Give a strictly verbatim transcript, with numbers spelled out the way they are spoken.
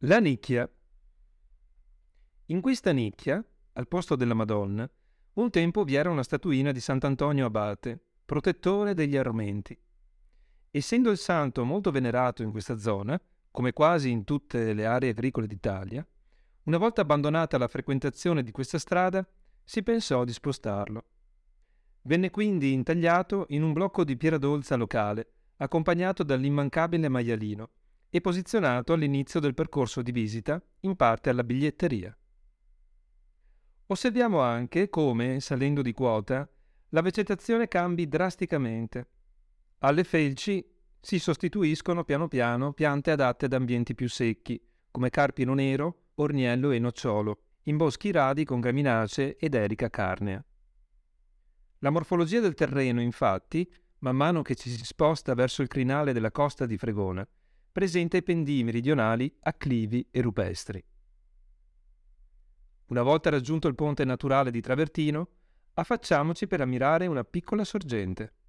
La nicchia. In questa nicchia, al posto della Madonna, un tempo vi era una statuina di Sant'Antonio Abate, protettore degli armenti. Essendo il santo molto venerato in questa zona, come quasi in tutte le aree agricole d'Italia, una volta abbandonata la frequentazione di questa strada, si pensò di spostarlo. Venne quindi intagliato in un blocco di pieradolza locale, accompagnato dall'immancabile maialino, e posizionato all'inizio del percorso di visita, in parte alla biglietteria. Osserviamo anche come, salendo di quota, la vegetazione cambi drasticamente. Alle felci si sostituiscono piano piano piante adatte ad ambienti più secchi, come carpino nero, orniello e nocciolo, in boschi radi con graminacee ed erica carnea. La morfologia del terreno, infatti, man mano che ci si sposta verso il crinale della costa di Fregona, presenta i pendii meridionali acclivi e rupestri. Una volta raggiunto il ponte naturale di Travertino, affacciamoci per ammirare una piccola sorgente.